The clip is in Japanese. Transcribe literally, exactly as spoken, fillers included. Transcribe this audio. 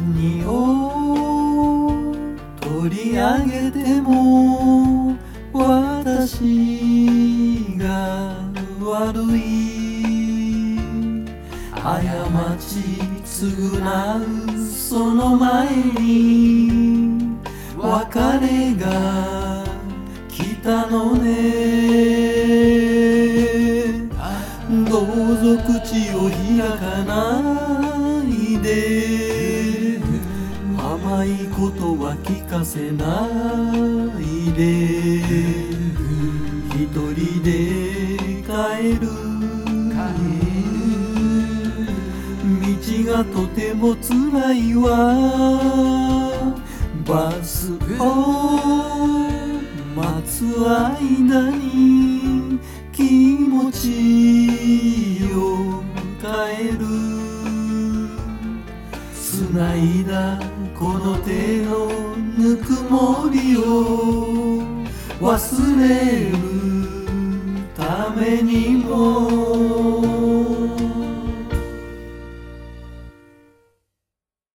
何を取り上げても私が悪い。過ち償うその前に別れが来たのね。どうぞ口を開かないで、甘いことは聞かせないで、一人で帰る。道がとてもつらいわ。バスを待つ間に気持ちを変える。繋いだこの手のぬくもりを忘れるためにも